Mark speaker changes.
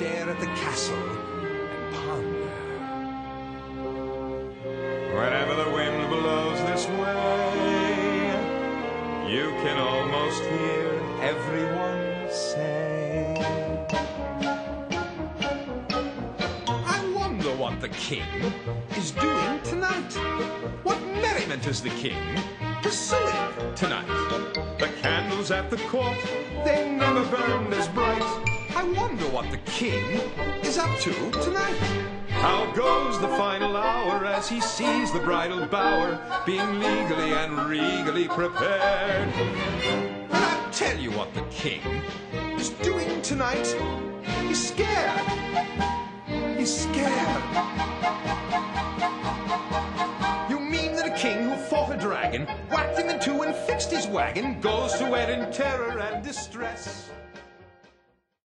Speaker 1: stare at the castle and ponder. Whenever the wind blows this way, you can almost hear everyone say, I wonder what the king is doing tonight. What merriment is the king pursuing tonight? The candles at the court, they never burned as bright. I wonder what the king is up to tonight. How goes the final hour as he sees the bridal bower being legally and regally prepared? And I'll tell you what the king is doing tonight. He's scared. He's scared. You mean that a king who fought a dragon, whacked him in two and fixed his wagon, goes to wed in terror and distress?